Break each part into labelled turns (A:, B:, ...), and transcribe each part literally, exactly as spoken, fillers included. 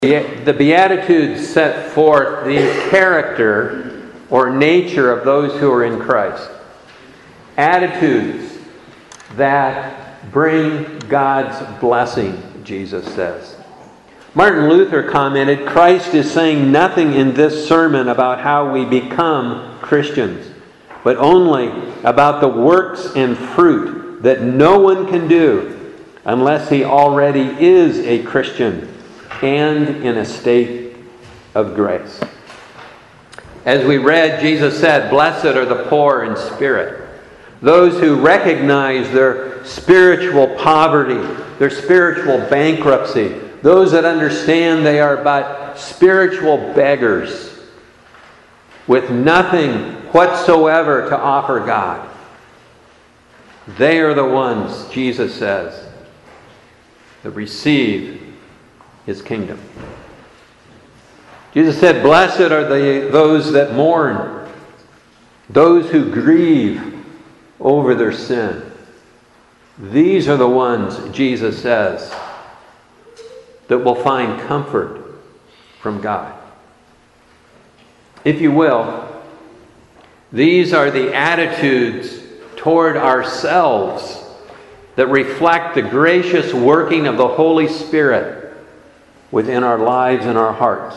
A: The Beatitudes set forth the character or nature of those who are in Christ. Attitudes that bring God's blessing, Jesus says. Martin Luther commented, Christ is saying nothing in this sermon about how we become Christians, but only about the works and fruit that no one can do unless he already is a Christian and in a state of grace. As we read, Jesus said, "Blessed are the poor in spirit," those who recognize their spiritual poverty, their spiritual bankruptcy, those that understand they are but spiritual beggars with nothing whatsoever to offer God. They are the ones, Jesus says, that receive His kingdom. Jesus said, "Blessed are the, those that mourn, those who grieve over their sin." These are the ones, Jesus says, that will find comfort from God. If you will, these are the attitudes toward ourselves that reflect the gracious working of the Holy Spirit within our lives and our hearts.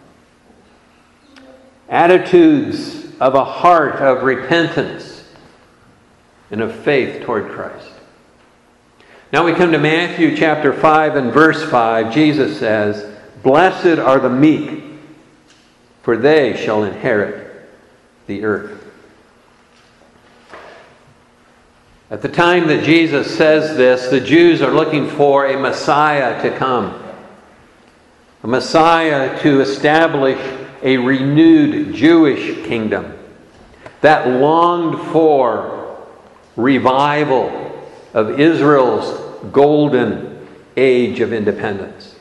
A: Attitudes of a heart of repentance and of faith toward Christ. Now we come to Matthew chapter five and verse five. Jesus says, "Blessed are the meek, for they shall inherit the earth." At the time that Jesus says this, the Jews are looking for a Messiah to come. A Messiah to establish a renewed Jewish kingdom. That longed for revival of Israel's golden age of independence.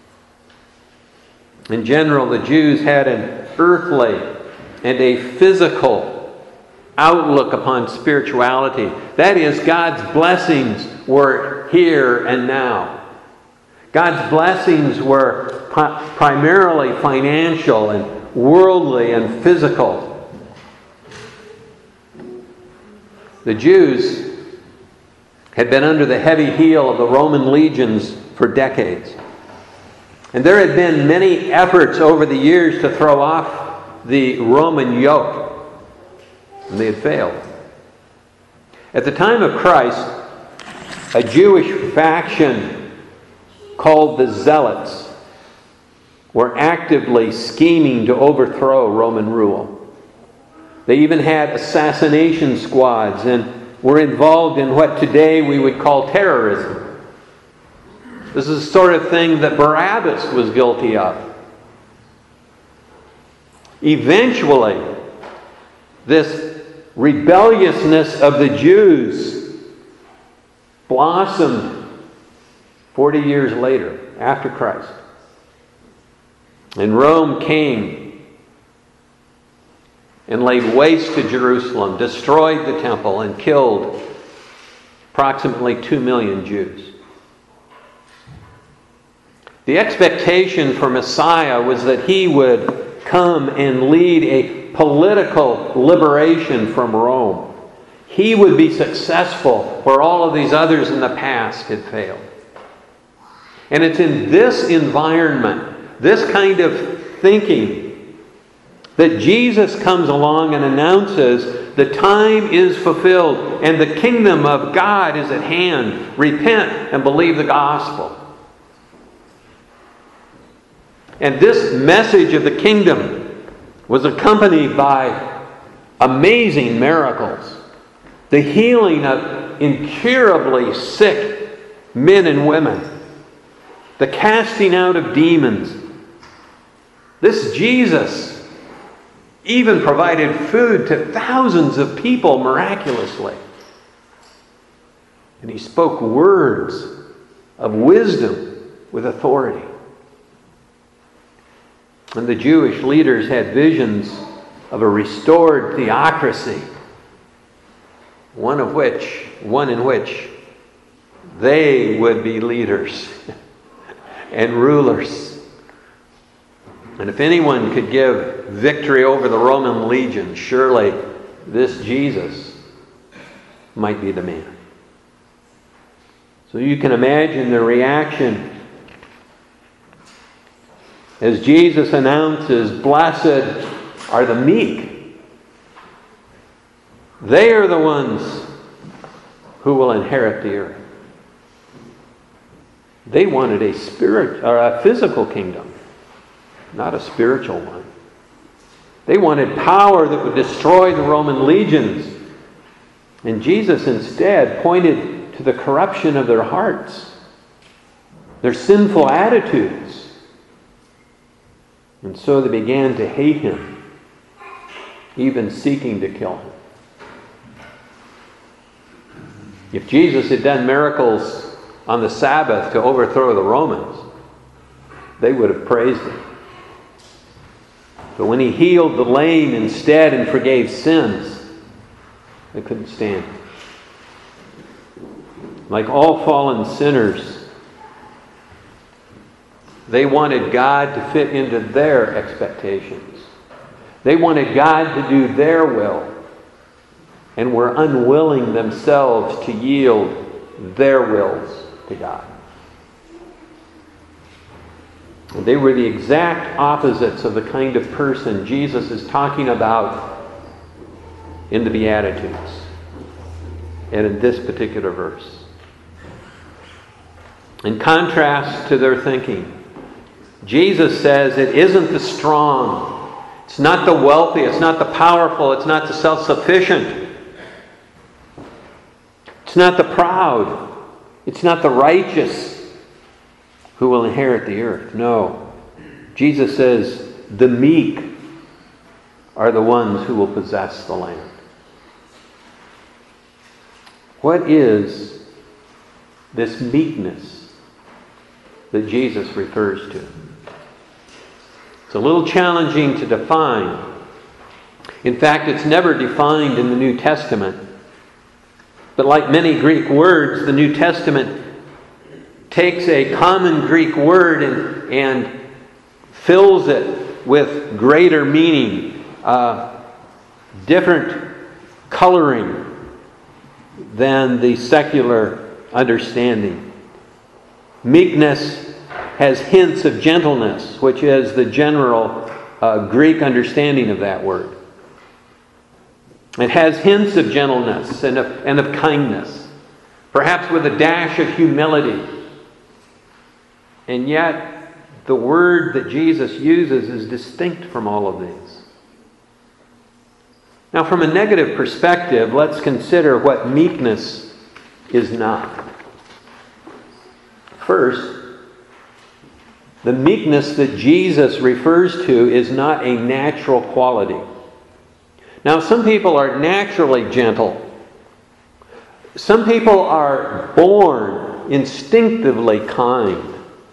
A: In general, the Jews had an earthly and a physical outlook upon spirituality. That is, God's blessings were here and now. God's blessings were pri- primarily financial and worldly and physical. The Jews had been under the heavy heel of the Roman legions for decades. And there had been many efforts over the years to throw off the Roman yoke. And they had failed. At the time of Christ, a Jewish faction called the Zealots were actively scheming to overthrow Roman rule. They even had assassination squads and were involved in what today we would call terrorism. This is the sort of thing that Barabbas was guilty of. Eventually, this rebelliousness of the Jews blossomed forty years later, after Christ. And Rome came and laid waste to Jerusalem, destroyed the temple, and killed approximately two million Jews. The expectation for Messiah was that he would come and lead a political liberation from Rome. He would be successful where all of these others in the past had failed. And it's in this environment, this kind of thinking, that Jesus comes along and announces the time is fulfilled and the kingdom of God is at hand. Repent and believe the gospel. And this message of the kingdom was accompanied by amazing miracles. The healing of incurably sick men and women. The casting out of demons. This Jesus even provided food to thousands of people miraculously. And he spoke words of wisdom with authority. And the Jewish leaders had visions of a restored theocracy, one of which, one in which they would be leaders and rulers And if anyone could give victory over the Roman legions, surely this Jesus might be the man. So you can imagine the reaction as Jesus announces, "Blessed are the meek. They are the ones who will inherit the earth." They wanted a spirit or a physical kingdom, not a spiritual one. They wanted power that would destroy the Roman legions. And Jesus instead pointed to the corruption of their hearts, their sinful attitudes. And so they began to hate him, even seeking to kill him. If Jesus had done miracles on the Sabbath to overthrow the Romans, they would have praised him. But when he healed the lame instead and forgave sins, they couldn't stand it. Like all fallen sinners, they wanted God to fit into their expectations. They wanted God to do their will, and were unwilling themselves to yield their wills to God. And they were the exact opposites of the kind of person Jesus is talking about in the Beatitudes and in this particular verse. In contrast to their thinking, Jesus says it isn't the strong, it's not the wealthy, it's not the powerful, it's not the self-sufficient, it's not the proud, it's not the righteous who will inherit the earth. No. Jesus says the meek are the ones who will possess the land. What is this meekness that Jesus refers to? It's a little challenging to define. In fact, it's never defined in the New Testament. But like many Greek words, the New Testament takes a common Greek word and, and fills it with greater meaning, uh, different coloring than the secular understanding. Meekness has hints of gentleness, which is the general uh, Greek understanding of that word. It has hints of gentleness and of, and of kindness, perhaps with a dash of humility. And yet, the word that Jesus uses is distinct from all of these. Now, from a negative perspective, let's consider what meekness is not. First, the meekness that Jesus refers to is not a natural quality. Now, some people are naturally gentle. Some people are born instinctively kind.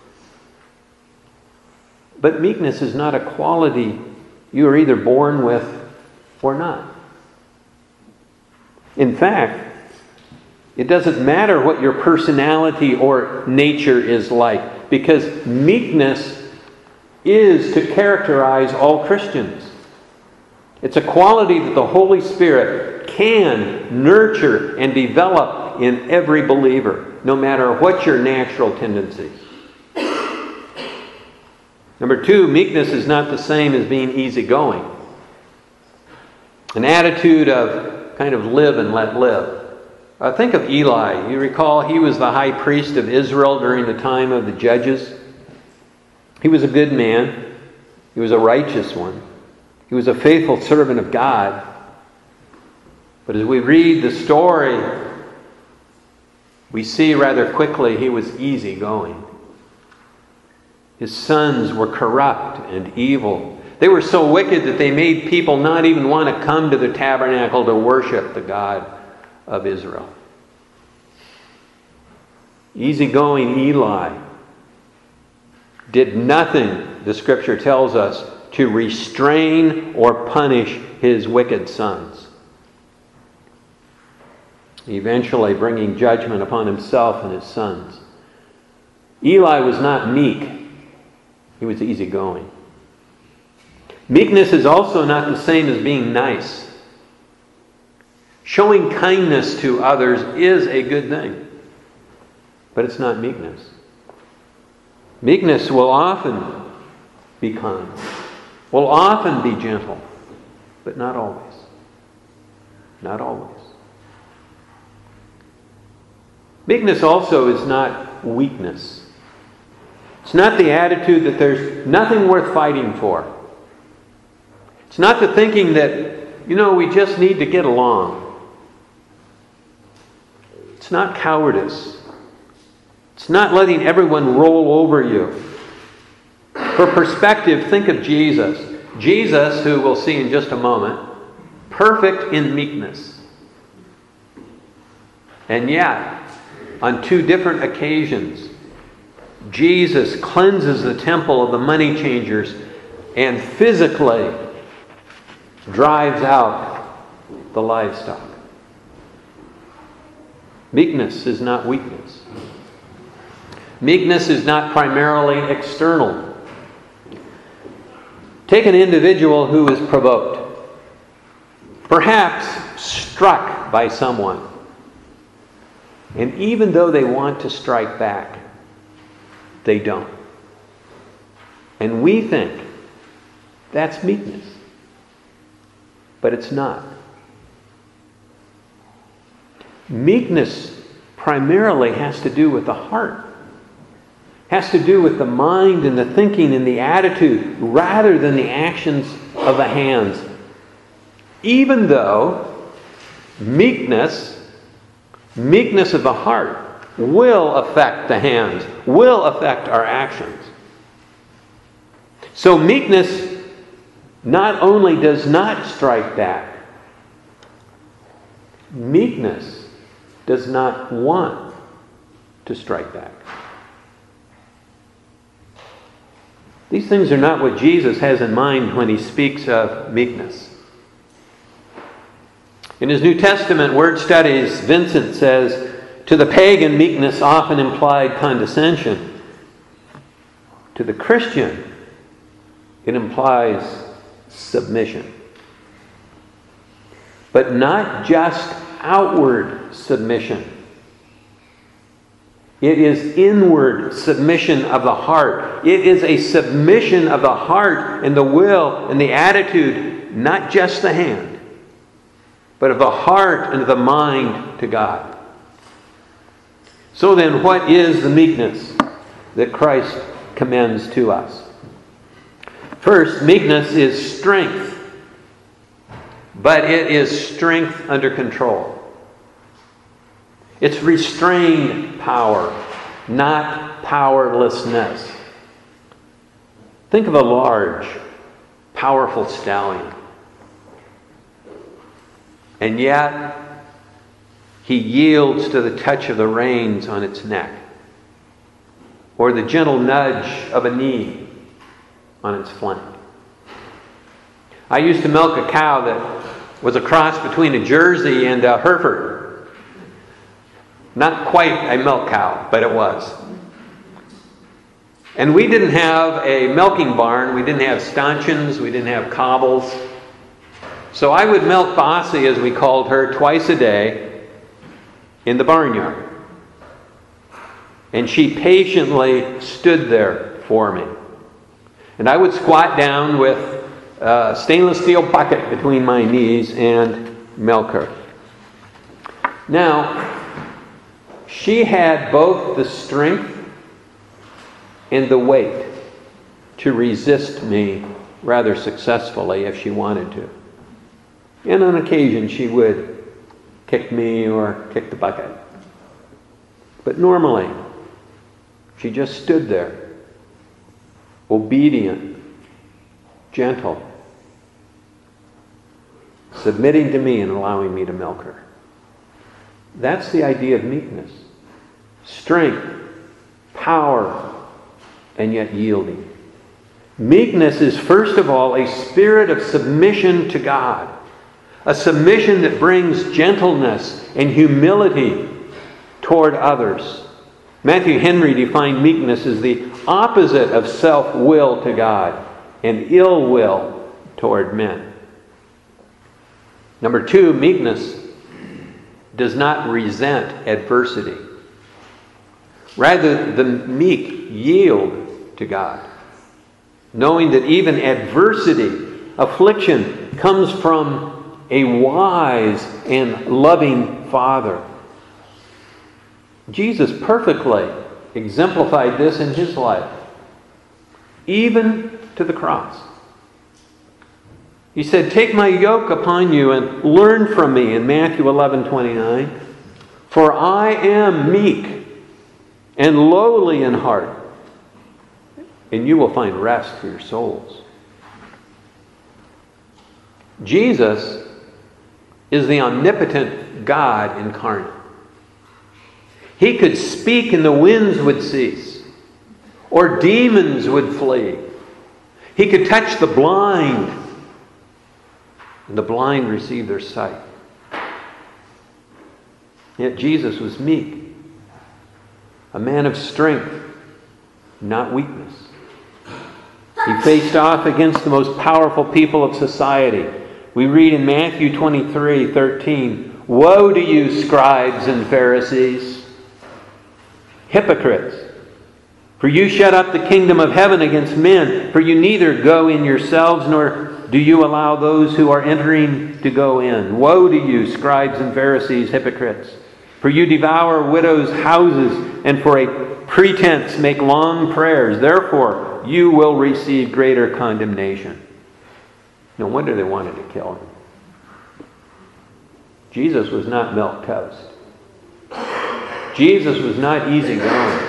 A: But meekness is not a quality you are either born with or not. In fact, it doesn't matter what your personality or nature is like, because meekness is to characterize all Christians. It's a quality that the Holy Spirit can nurture and develop in every believer, no matter what your natural tendencies. Number two, meekness is not the same as being easygoing. An attitude of kind of live and let live. Uh, think of Eli. You recall he was the high priest of Israel during the time of the judges. He was a good man. He was a righteous one. He was a faithful servant of God. But as we read the story, we see rather quickly he was easygoing. His sons were corrupt and evil. They were so wicked that they made people not even want to come to the tabernacle to worship the God of Israel. Easygoing Eli did nothing, the Scripture tells us, to restrain or punish his wicked sons, eventually bringing judgment upon himself and his sons. Eli was not meek. He was easygoing. Meekness is also not the same as being nice. Showing kindness to others is a good thing, but it's not meekness. Meekness will often be kind, will often be gentle, but not always. Not always. Meekness also is not weakness. It's not the attitude that there's nothing worth fighting for. It's not the thinking that, you know, we just need to get along. It's not cowardice. It's not letting everyone roll over you. For perspective, think of Jesus. Jesus, who we'll see in just a moment, perfect in meekness. And yet, on two different occasions, Jesus cleanses the temple of the money changers and physically drives out the livestock. Meekness is not weakness. Meekness is not primarily external. Take an individual who is provoked, perhaps struck by someone, and even though they want to strike back, they don't. And we think that's meekness, but it's not. Meekness primarily has to do with the heart. Has to do with the mind and the thinking and the attitude rather than the actions of the hands. Even though meekness, meekness of the heart will affect the hands, will affect our actions. So meekness not only does not strike back, meekness does not want to strike back. These things are not what Jesus has in mind when he speaks of meekness. In his New Testament word studies, Vincent says, to the pagan, meekness often implied condescension. To the Christian, it implies submission. But not just outward submission. It is inward submission of the heart. It is a submission of the heart and the will and the attitude, not just the hand, but of the heart and of the mind to God. So then, what is the meekness that Christ commends to us? First, meekness is strength, but it is strength under control. It's restrained power, not powerlessness. Think of a large, powerful stallion. And yet, he yields to the touch of the reins on its neck, or the gentle nudge of a knee on its flank. I used to milk a cow that was a cross between a Jersey and a Hereford. Not quite a milk cow, but it was. And we didn't have a milking barn. We didn't have stanchions. We didn't have cobbles. So I would milk Bossy, as we called her, twice a day in the barnyard. And she patiently stood there for me. And I would squat down with a stainless steel bucket between my knees and milk her. Now, she had both the strength and the weight to resist me rather successfully if she wanted to. And on occasion she would kick me or kick the bucket. But normally, she just stood there, obedient, gentle, submitting to me and allowing me to milk her. That's the idea of meekness. Strength, power, and yet yielding. Meekness is first of all a spirit of submission to God. A submission that brings gentleness and humility toward others. Matthew Henry defined meekness as the opposite of self-will to God and ill will toward men. Number two, meekness does not resent adversity. Rather, the meek yield to God, knowing that even adversity, affliction, comes from a wise and loving Father. Jesus perfectly exemplified this in his life, even to the cross. He said, "Take my yoke upon you and learn from me," in Matthew eleven twenty-nine. "For I am meek and lowly in heart, and you will find rest for your souls." Jesus is the omnipotent God incarnate. He could speak and the winds would cease, or demons would flee. He could touch the blind, and the blind receive their sight. Yet Jesus was meek, a man of strength, not weakness. He faced off against the most powerful people of society. We read in Matthew twenty-three thirteen, "Woe to you, scribes and Pharisees, hypocrites! For you shut up the kingdom of heaven against men, for you neither go in yourselves, nor do you allow those who are entering to go in. Woe to you, scribes and Pharisees, hypocrites! For you devour widows' houses, and for a pretense make long prayers. Therefore you will receive greater condemnation." No wonder they wanted to kill him. Jesus was not milk toast. Jesus was not easygoing.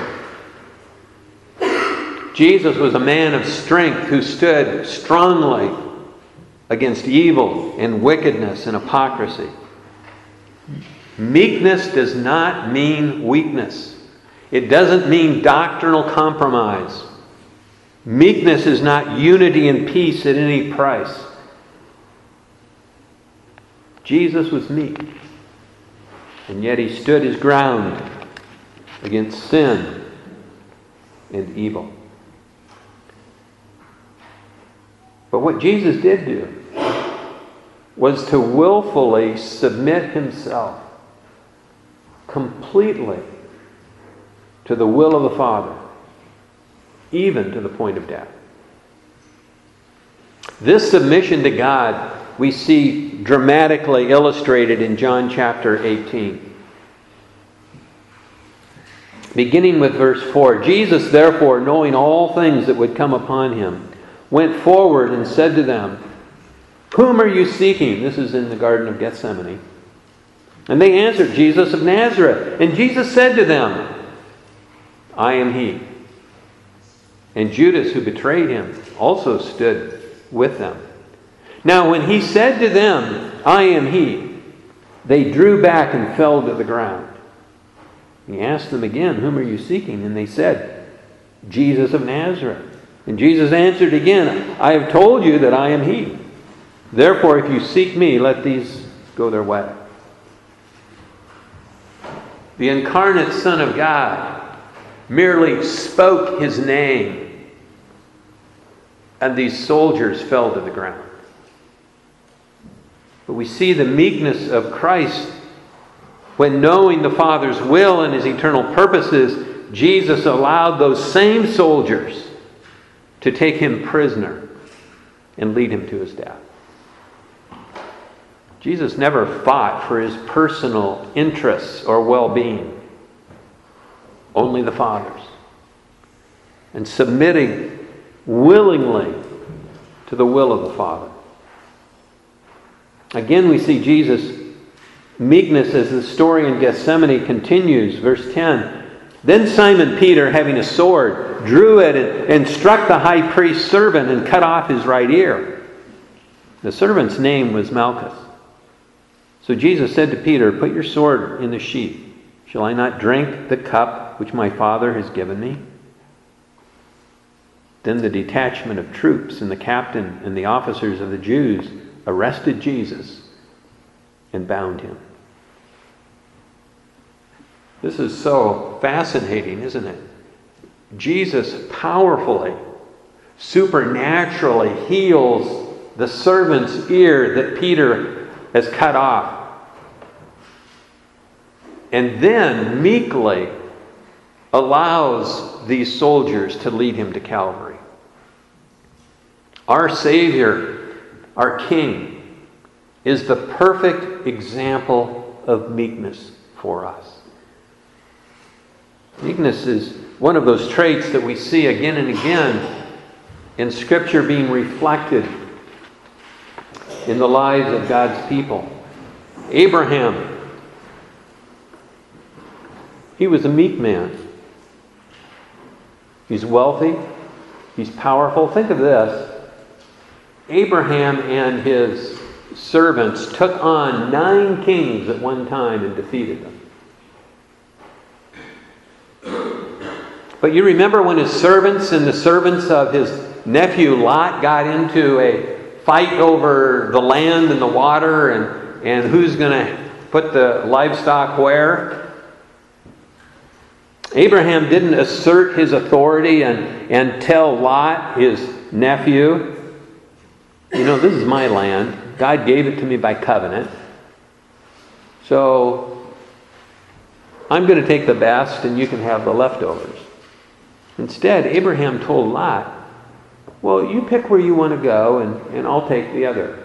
A: Jesus was a man of strength who stood strongly against evil and wickedness and hypocrisy. Meekness does not mean weakness. It doesn't mean doctrinal compromise. Meekness is not unity and peace at any price. Jesus was meek, and yet he stood his ground against sin and evil. But what Jesus did do was to willfully submit himself completely to the will of the Father, even to the point of death. This submission to God we see dramatically illustrated in John chapter eighteen. Beginning with verse four, "Jesus therefore, knowing all things that would come upon him, went forward and said to them, 'Whom are you seeking?'" This is in the Garden of Gethsemane. "And they answered, 'Jesus of Nazareth.' And Jesus said to them, 'I am he.' And Judas, who betrayed him, also stood with them. Now when he said to them, 'I am he,' they drew back and fell to the ground. He asked them again, 'Whom are you seeking?' And they said, 'Jesus of Nazareth.' And Jesus answered again, 'I have told you that I am he. Therefore, if you seek me, let these go their way.'" The incarnate Son of God merely spoke his name, and these soldiers fell to the ground. But we see the meekness of Christ when, knowing the Father's will and his eternal purposes, Jesus allowed those same soldiers to take him prisoner and lead him to his death. Jesus never fought for his personal interests or well-being, only the Father's. And submitting willingly to the will of the Father. Again, we see Jesus' meekness as the story in Gethsemane continues. Verse ten, "Then Simon Peter, having a sword, drew it and, and struck the high priest's servant and cut off his right ear. The servant's name was Malchus. So Jesus said to Peter, 'Put your sword in the sheath. Shall I not drink the cup which my Father has given me?' Then the detachment of troops and the captain and the officers of the Jews arrested Jesus and bound him." This is so fascinating, isn't it? Jesus powerfully, supernaturally heals the servant's ear that Peter has cut off. And then meekly allows these soldiers to lead him to Calvary. Our Savior, our King, is the perfect example of meekness for us. Meekness is one of those traits that we see again and again in Scripture being reflected in the lives of God's people. Abraham, he was a meek man. He's wealthy. He's powerful. Think of this. Abraham and his servants took on nine kings at one time and defeated them. But you remember when his servants and the servants of his nephew Lot got into a fight over the land and the water and, and who's going to put the livestock where? Abraham didn't assert his authority and, and tell Lot, his nephew, you know, this is my land. God gave it to me by covenant. So I'm going to take the best and you can have the leftovers. Instead, Abraham told Lot, well, you pick where you want to go and, and I'll take the other.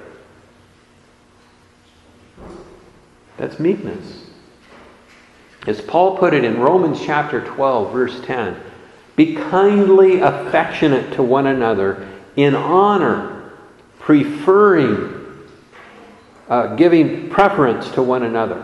A: That's meekness. As Paul put it in Romans chapter twelve, verse ten, be kindly affectionate to one another in honor, preferring, uh, giving preference to one another.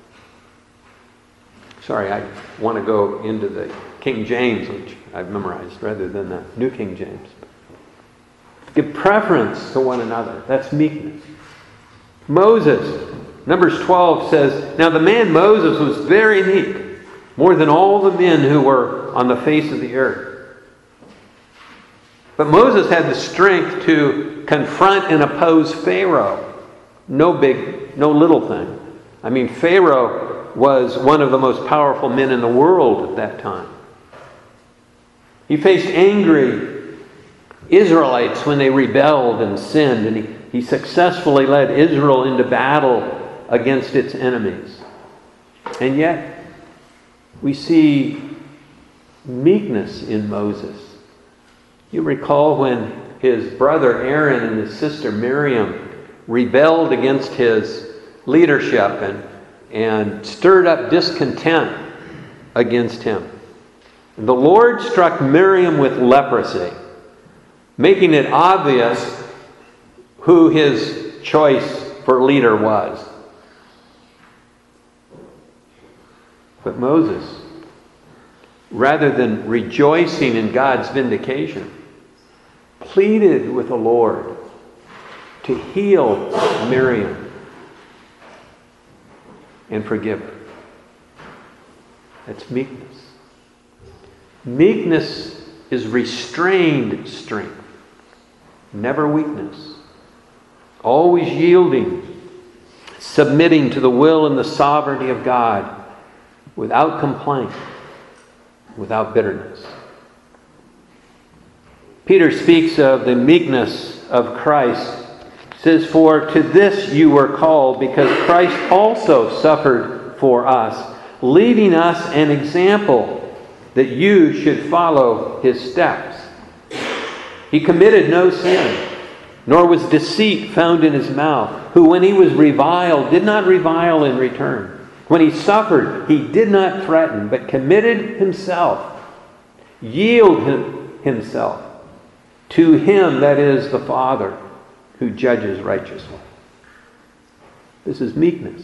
A: Sorry, I want to go into the King James, which I've memorized, rather than the New King James. Give preference to one another. That's meekness. Moses, Numbers twelve says, now the man Moses was very meek, more than all the men who were on the face of the earth. But Moses had the strength to confront and oppose Pharaoh. No big, no little thing. I mean, Pharaoh was one of the most powerful men in the world at that time. He faced angry Israelites when they rebelled and sinned, and he, he successfully led Israel into battle against its enemies. And yet, we see meekness in Moses. You recall when his brother Aaron and his sister Miriam rebelled against his leadership and, and stirred up discontent against him. And the Lord struck Miriam with leprosy, making it obvious who his choice for leader was. But Moses, rather than rejoicing in God's vindication, pleaded with the Lord to heal Miriam and forgive her. That's meekness. Meekness is restrained strength, never weakness. Always yielding, submitting to the will and the sovereignty of God, without complaint, without bitterness. Peter speaks of the meekness of Christ. He says, for to this you were called, because Christ also suffered for us, leaving us an example that you should follow his steps. He committed no sin, nor was deceit found in his mouth, who when he was reviled did not revile in return. When he suffered, he did not threaten, but committed himself, yielded himself to him, that is the Father, who judges righteously. This is meekness.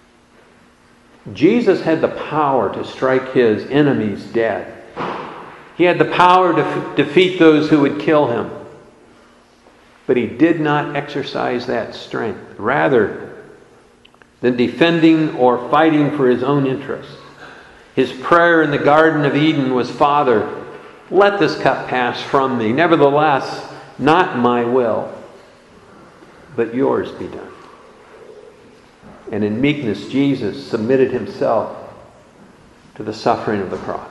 A: Jesus had the power to strike his enemies dead. He had the power to f- defeat those who would kill him. But he did not exercise that strength. Rather than defending or fighting for his own interests, his prayer in the Garden of Eden was, Father, let this cup pass from me. Nevertheless, not my will, but yours be done. And in meekness, Jesus submitted himself to the suffering of the cross.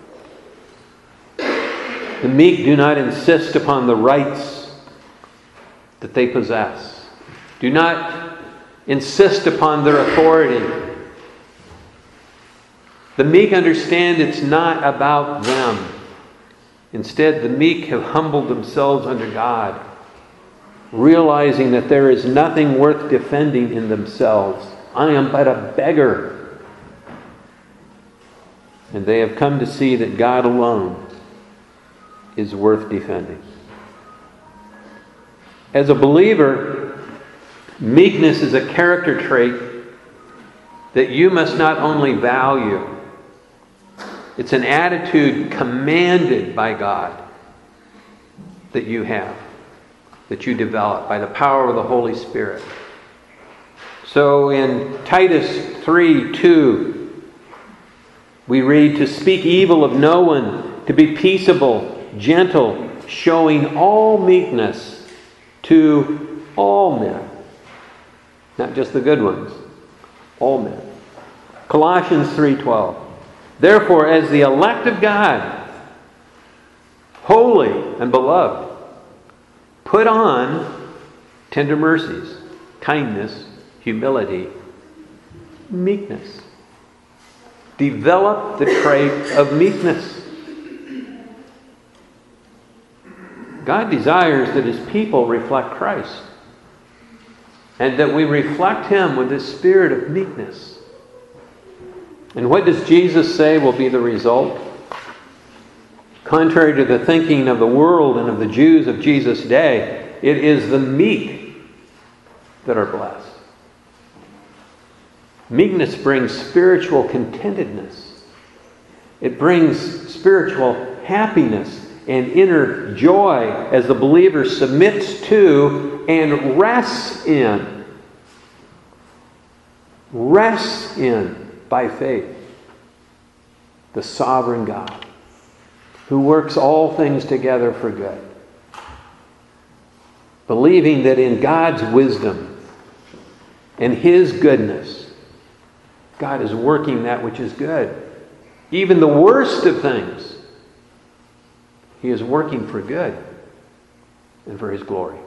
A: The meek do not insist upon the rights that they possess. Do not insist upon their authority. The meek understand it's not about them. Instead, the meek have humbled themselves under God, realizing that there is nothing worth defending in themselves. I am but a beggar. And they have come to see that God alone is worth defending. As a believer, meekness is a character trait that you must not only value, it's an attitude commanded by God that you have, that you develop by the power of the Holy Spirit. So in Titus three two, we read, to speak evil of no one, to be peaceable, gentle, showing all meekness to all men. Not just the good ones, all men. Colossians three twelve. Therefore, as the elect of God, holy and beloved, put on tender mercies, kindness, humility, meekness. Develop the trait of meekness. God desires that His people reflect Christ, and that we reflect Him with this spirit of meekness. And what does Jesus say will be the result? Contrary to the thinking of the world and of the Jews of Jesus' day, it is the meek that are blessed. Meekness brings spiritual contentedness. It brings spiritual happiness and inner joy as the believer submits to and rests in. Rests in. By faith, the sovereign God, who works all things together for good. Believing that in God's wisdom and His goodness, God is working that which is good. Even the worst of things, He is working for good and for His glory.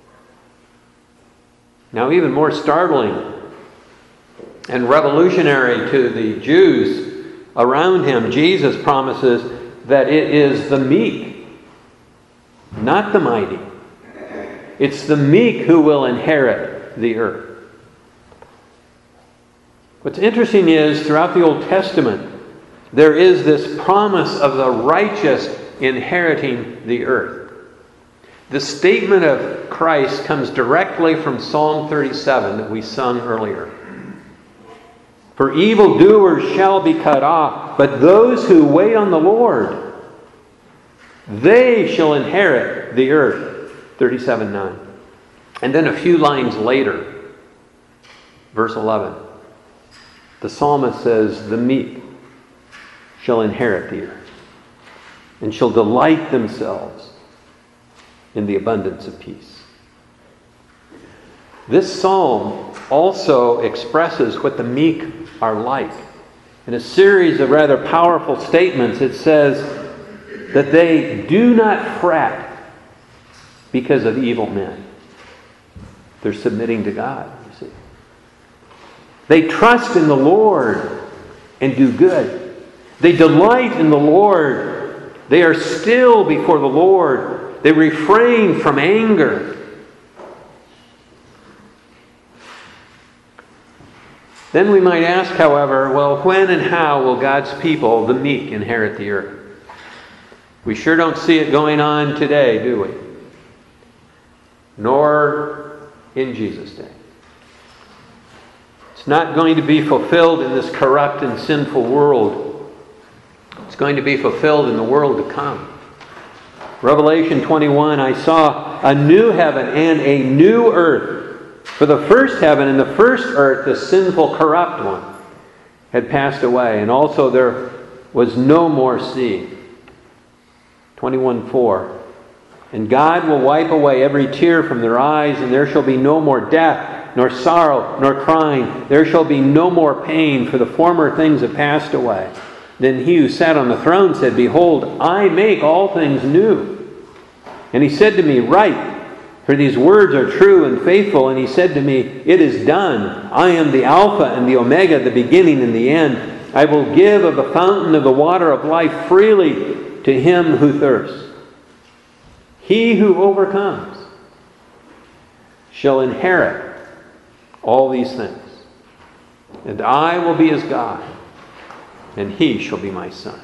A: Now, even more startling and revolutionary to the Jews around Him, Jesus promises that it is the meek, not the mighty. It's the meek who will inherit the earth. What's interesting is, throughout the Old Testament, there is this promise of the righteous inheriting the earth. The statement of Christ comes directly from Psalm thirty-seven that we sung earlier. For evildoers shall be cut off, but those who wait on the Lord, they shall inherit the earth. thirty-seven nine. And then a few lines later, verse eleven, the psalmist says, the meek shall inherit the earth, and shall delight themselves in the abundance of peace. This psalm also expresses what the meek are like. In a series of rather powerful statements, it says that they do not fret because of evil men. They're submitting to God, you see. They trust in the Lord and do good. They delight in the Lord. They are still before the Lord. They refrain from anger. Then we might ask, however, well, when and how will God's people, the meek, inherit the earth? We sure don't see it going on today, do we? Nor in Jesus' day. It's not going to be fulfilled in this corrupt and sinful world. It's going to be fulfilled in the world to come. Revelation twenty-one, I saw a new heaven and a new earth. For the first heaven and the first earth, the sinful, corrupt one, had passed away. And also there was no more sea. twenty-one four. And God will wipe away every tear from their eyes, and there shall be no more death, nor sorrow, nor crying. There shall be no more pain, for the former things have passed away. Then he who sat on the throne said, Behold, I make all things new. And he said to me, Write, For these words are true and faithful. And he said to me, it is done. I am the Alpha and the Omega, the beginning and the end. I will give of the fountain of the water of life freely to him who thirsts. He who overcomes shall inherit all these things. And I will be his God, and he shall be my son.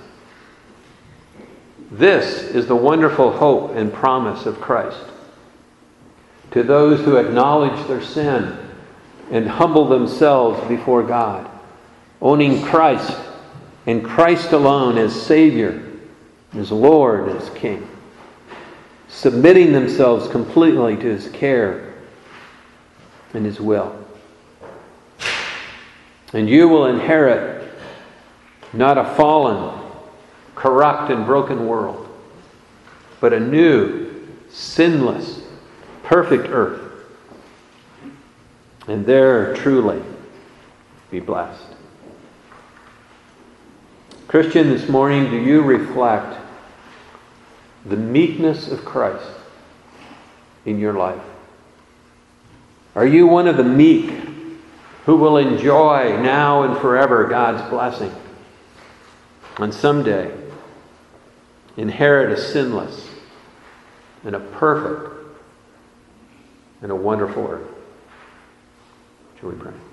A: This is the wonderful hope and promise of Christ to those who acknowledge their sin and humble themselves before God, owning Christ and Christ alone as Savior, as Lord, as King, submitting themselves completely to his care and his will. And you will inherit not a fallen, corrupt, and broken world, but a new, sinless, perfect earth. And there truly be blessed. Christian, this morning, do you reflect the meekness of Christ in your life? Are you one of the meek who will enjoy now and forever God's blessing, and someday inherit a sinless and a perfect and a wonderful earth? Shall we pray?